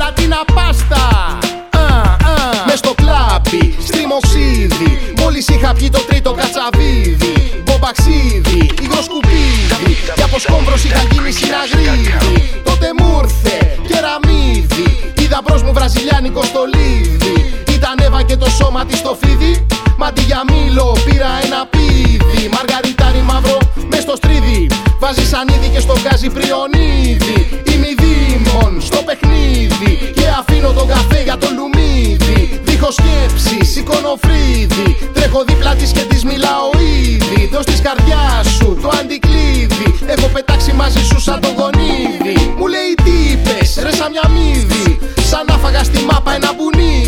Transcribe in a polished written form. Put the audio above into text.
γελατίνα πάστα. Μες στο κλάμπι, στριμοξίδι. Μόλις είχα πιει το τρίτο κατσαβίδι. Μπομπαξίδι, υγροσκουπίδι. Κι από σκόμβρος είχα γίνει συναγρίδι. Τότε μου ήρθε κεραμίδι. Είδα μπρος μου βραζιλιάνικο στολίδι. Ήταν Εύα και το σώμα της στο φίδι. Μ' αντί για μήλο πήρα ένα πίδι. Μαργαριτάρι μαύρο μες στο στρίδι. Βάζει σανίδι και στο γκάζι πριονίδι. Είμαι δήμον στο παιχνίδι. Και αφήνω τον καφέ για το λουμίδι. Δίχως σκέψη, σηκώνω φρύδι. Τρέχω δίπλα της και της μιλάω ήδη. Δώσ' της καρδιάς σου το αντικλείδι. Έχω πετάξει μαζί σου σαν το γονίδι. Μου λέει τι είπες ρε σαν μια μύδι. Σαν να φάγα στη μάπα ένα μπουνίδι.